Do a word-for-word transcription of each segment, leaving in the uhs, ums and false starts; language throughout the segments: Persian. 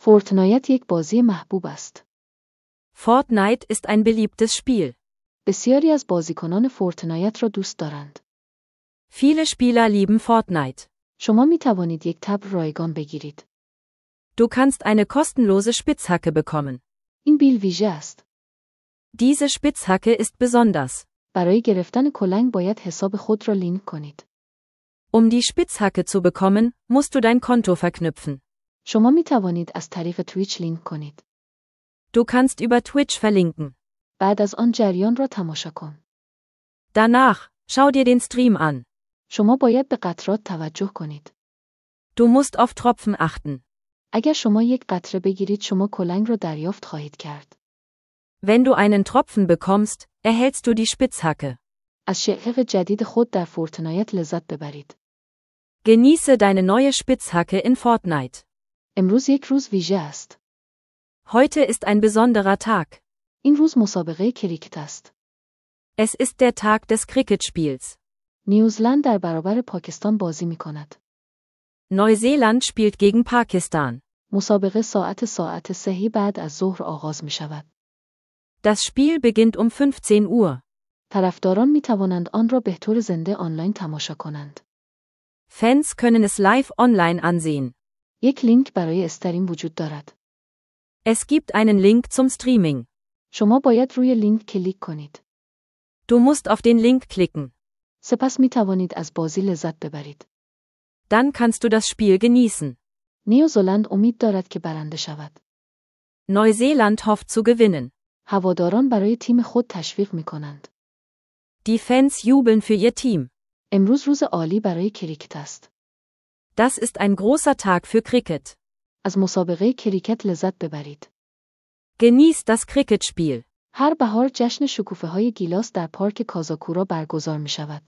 فورتنایت یک بازی محبوب است. Fortnite ist ein beliebtes Spiel. بسیاری از بازیکنان فورتنایت را دوست دارند. Viele Spieler lieben Fortnite. شما می توانید یک تبر رایگان بگیرید. Du kannst eine kostenlose Spitzhacke bekommen. این بیل ویژه است. Diese Spitzhacke ist besonders. برای گرفتن کلنگ باید حساب خود را لینک کنید. Um die Spitzhacke zu bekommen, musst du dein Konto verknüpfen. شما می توانید از طریق تویچ لینک کنید. Du kannst über Twitch verlinken. بعد از آن جریان را تماشا کن. Danach, schau dir den Stream an. شما باید به قطرات توجه کنید. Du musst auf Tropfen achten. اگر شما یک قطره بگیرید شما کلنگ را دریافت خواهید کرد. Wenn du einen Tropfen bekommst, erhältst du die Spitzhacke. از شقیق جدید خود در فورتنایت لذت ببرید. Genieße deine neue Spitzhacke in Fortnite. امروز یک روز ویژه است. Heute ist ein besonderer Tag. این روز مسابقه کریکت است. Es ist der Tag des Cricketspiels. نیوزلند در برابر پاکستان بازی می کند. Neuseeland spielt gegen Pakistan. مسابقه ساعت ساعت سهی بعد از ظهر آغاز می شود. Das Spiel beginnt um fünfzehn Uhr. طرفداران می توانند آن را به طور زنده آنلاین تماشا کنند. Fans können es live online ansehen. یک لینک برای استریم وجود دارد. Es gibt einen Link zum Streaming. شما باید روی لینک کلیک کنید. Du musst auf den Link klicken. سپس می توانید از بازی لذت ببرید. Dann kannst du das Spiel genießen. نیوزلند امید دارد که برنده شود. Neuseeland hofft zu gewinnen. هواداران برای تیم خود تشویق می کنند. Die Fans jubeln für ihr Team. امروز روز عالی برای کریکت است. Das ist ein großer Tag für Cricket. از مسابقه کریکت لذت ببرید. Genießt das Cricketspiel. هر بهار جشن شکوفه‌های گیلاس در پارک کازاکورا برگزار می شود.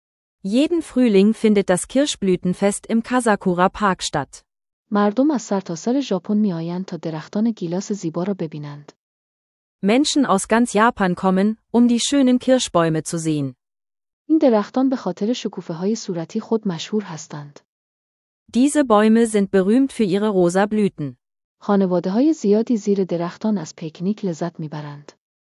Jeden Frühling findet das Kirschblütenfest im Kasakura Park statt. مردم از سرتاسر ژاپن می آیند تا درختان گیلاس زیبا را ببینند. Menschen aus ganz Japan kommen, um die schönen Kirschbäume zu sehen. این درختان به خاطر شکوفه‌های صورتی خود مشهور هستند. Diese Bäume sind berühmt für ihre rosa Blüten. خانواده‌های زیادی زیر درختان از پیکنیک لذت می‌برند.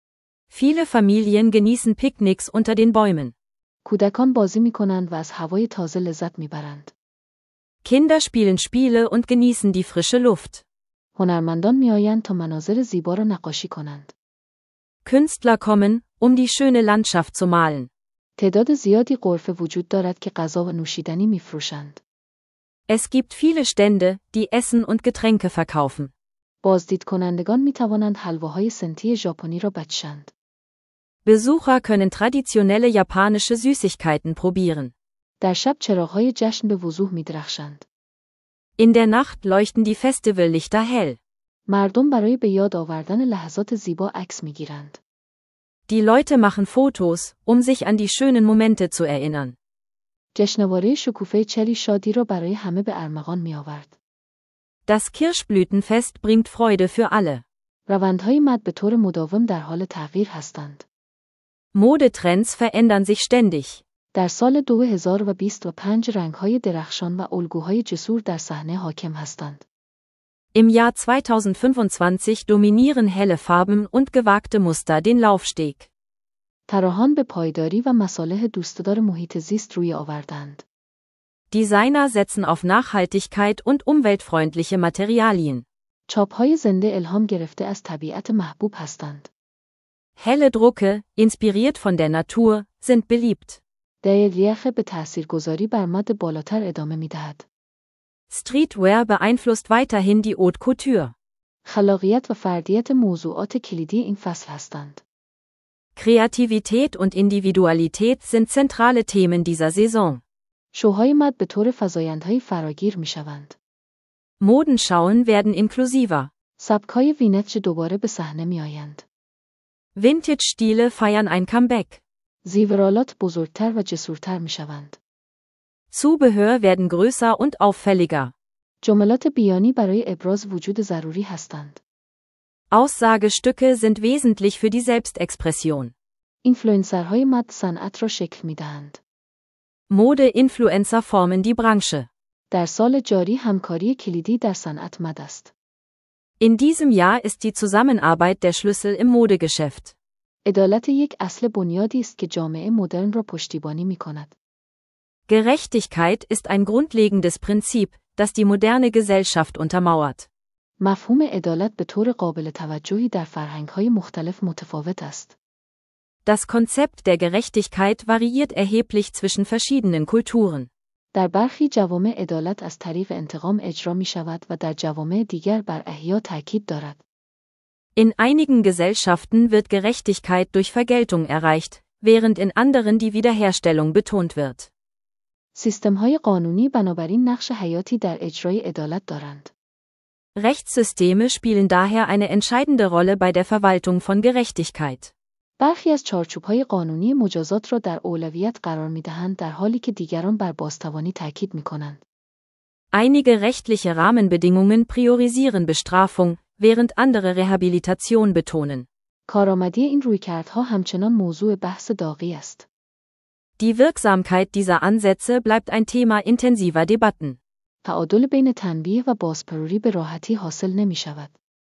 Viele Familien genießen Picknicks unter den Bäumen. کودکان بازی می‌کنند و از هوای تازه لذت می‌برند. Kinder spielen Spiele und genießen die frische Luft. هنرمندان می‌آیند تا مناظر زیبا را نقاشی کنند. Künstler kommen, um die schöne Landschaft zu malen. تعداد زیادی غرفه وجود دارد که غذا و نوشیدنی می‌فروشند. Es gibt viele Stände, die Essen und Getränke verkaufen. بازدید کنندگان می‌توانند حلواهای سنتی ژاپنی را بچشند. Besucher können traditionelle japanische Süßigkeiten probieren. در شب چراغ‌های جشن به وضوح می‌درخشند. In der Nacht leuchten die Festivallichter hell. مردم برای به یاد آوردن لحظات زیبا عکس می‌گیرند. Die Leute machen Fotos, um sich an die schönen Momente zu erinnern. جشنواره شکوفه چری شادی را برای همه به ارمغان می‌آورد. Das Kirschblütenfest bringt Freude für alle. روندهای مد به طور مداوم در حال تغییر هستند. Modetrends verändern sich ständig. در سال دو هزار و بیست و پنج رنگ‌های درخشان و الگوهای جسور در صحنه حاکم هستند. Im Jahr zweitausendfünfundzwanzig dominieren helle Farben und gewagte Muster den Laufsteg. طراحان به پایداری و مصالح دوستدار محیط زیست روی آوردند. Designer setzen auf Nachhaltigkeit und umweltfreundliche Materialien. چاپ‌های زنده الهام گرفته از طبیعت محبوب هستند. Helle Drucke, inspiriert von der Natur, sind beliebt. دریلیخ به تاثیرگذاری بر مد بالاتر ادامه می‌دهد. Streetwear beeinflusst weiterhin die Haute Couture. خلاقیت و فردیت موضوعات کلیدی این فصل هستند. Kreativität und Individualität sind zentrale Themen dieser Saison. شوهای مد به طور فزایندهای فراگیر می‌شوند. Modenschauen werden inklusiver. سبک‌های وینتج دوباره به صحنه می‌آیند. Vintage-Stile feiern ein Comeback. زیورالات بزرگتر و جسورتر می‌شوند. Zubehör werden größer und auffälliger. جملات بیانی برای ابراز وجود ضروری هستند. Aussagestücke sind wesentlich für die Selbstexpression. اینفلوئنسرهای مد صنعت را شکل می‌دهند. Mode-Influencer formen die Branche. در سال جاری همکاری کلیدی در صنعت مد است. In diesem Jahr ist die Zusammenarbeit der Schlüssel im Modegeschäft. عدالت یک اصل بنیادی است که جامعه مدرن را پشتیبانی می‌کند. Gerechtigkeit ist ein grundlegendes Prinzip, das die moderne Gesellschaft untermauert. مفهوم عدالت به طور قابل توجهی در فرهنگ‌های مختلف متفاوت است. Das Konzept der Gerechtigkeit variiert erheblich zwischen verschiedenen Kulturen. در برخی جوامع عدالت از طریق انتقام اجرا می‌شود و در جوامع دیگر بر احیا تاکید دارد. In einigen Gesellschaften wird Gerechtigkeit durch Vergeltung erreicht, während in anderen die Wiederherstellung betont wird. سیستم‌های قانونی بنابراین نقش حیاتی در اجرای عدالت دارند. Rechtssysteme spielen daher eine entscheidende Rolle bei der Verwaltung von Gerechtigkeit. برخی از چارچوب‌های قانونی مجازات را در اولویت قرار می‌دهند در حالی که دیگران بر بازتوانی تاکید می‌کنند. Einige rechtliche Rahmenbedingungen priorisieren Bestrafung, während andere Rehabilitation betonen. کارآمدی این رویکردها همچنان موضوع بحث داغی است. Die Wirksamkeit dieser Ansätze bleibt ein Thema intensiver Debatten. تعادل بین تنبیه و بازپروری به راحتی حاصل نمی‌شود.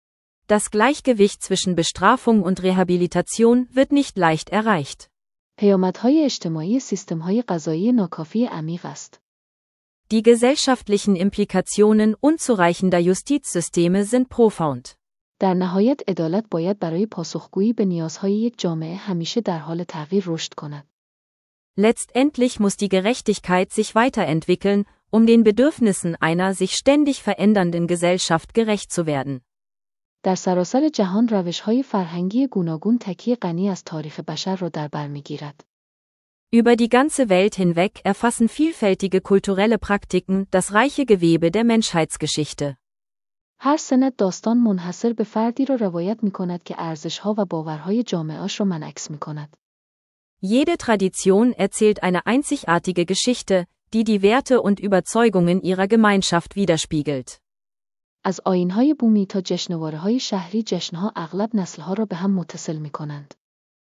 Das Gleichgewicht zwischen Bestrafung und Rehabilitation wird nicht leicht erreicht. پیامدهای اجتماعی سیستم‌های قضایی ناکافی عمیق است. Die gesellschaftlichen Implikationen unzureichender Justizsysteme sind profound. در نهایت عدالت باید برای پاسخگویی به نیازهای یک جامعه همیشه در حال تغییر رشد کند. Letztendlich muss die Gerechtigkeit sich weiterentwickeln, um den Bedürfnissen einer sich ständig verändernden Gesellschaft gerecht zu werden. در سراسر جهان روش‌های فرهنگی گوناگون تکیه غنی از تاریخ بشر را در بر می‌گیرد. Über die ganze Welt hinweg erfassen vielfältige kulturelle Praktiken das reiche Gewebe der Menschheitsgeschichte. هر سند داستان منحصر به فردی را روایت می‌کند که ارزش‌ها و باورهای جامعه‌اش را منعکس می‌کند. Jede Tradition erzählt eine einzigartige Geschichte, die die Werte und Überzeugungen ihrer Gemeinschaft widerspiegelt. از آیین‌های بومی تا جشنواره‌های شهری، جشن‌ها اغلب نسل‌ها را به هم متصل می‌کنند.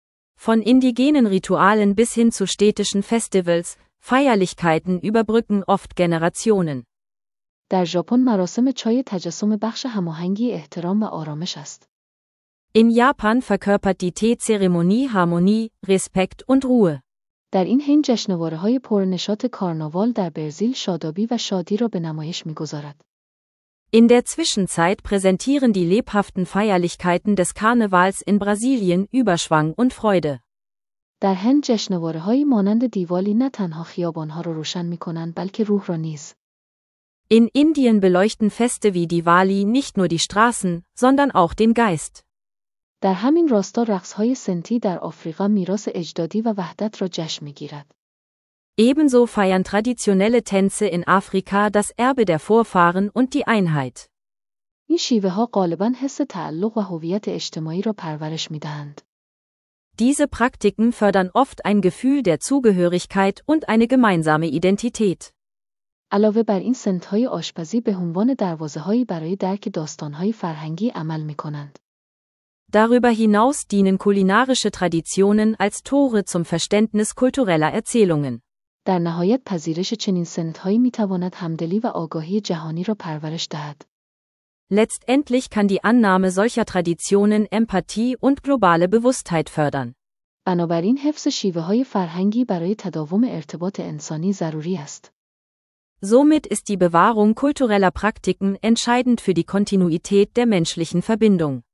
Von indigenen Ritualen bis hin zu städtischen Festivals, Feierlichkeiten überbrücken oft Generationen. در ژاپن مراسم چای تجسم بخش هماهنگی، احترام و آرامش است. In Japan verkörpert die Teezeremonie Harmonie, Respekt und Ruhe. در این حین جشنواره‌های پرنشاط کارناوال در برزیل شادابی و شادی را به نمایش می‌گذارد. In der Zwischenzeit präsentieren die lebhaften Feierlichkeiten des Karnevals in Brasilien Überschwang und Freude. در هند جشنواره‌هایی مانند دیوالی نه تنها خیابان‌ها را روشن می‌کنند بلکه روح را نیز. In Indien beleuchten Feste wie Diwali nicht nur die Straßen, sondern auch den Geist. در همین راستا رقص‌های سنتی در آفریقا میراث اجدادی و وحدت را جشن می‌گیرد. Ebenso feiern traditionelle Tänze in Afrika das Erbe der Vorfahren und die Einheit. این شیوه‌ها غالباً حس تعلق و هویت اجتماعی را پرورش می‌دهند. Diese Praktiken fördern oft ein Gefühl der Zugehörigkeit und eine gemeinsame Identität. علاوه بر این سنت‌های آشپزی به عنوان دروازه‌هایی برای درک داستان‌های فرهنگی عمل می‌کنند. Darüber hinaus dienen kulinarische Traditionen als Tore zum Verständnis kultureller Erzählungen. در نهایت پذیرش چنین سنت‌هایی می‌تواند همدلی و آگاهی جهانی را پرورش دهد. Letztendlich kann die Annahme solcher Traditionen Empathie und globale Bewusstheit fördern. بنابراین حفظ شیوه‌های فرهنگی برای تداوم ارتباط انسانی ضروری است. Somit ist die Bewahrung kultureller Praktiken entscheidend für die Kontinuität der menschlichen Verbindung.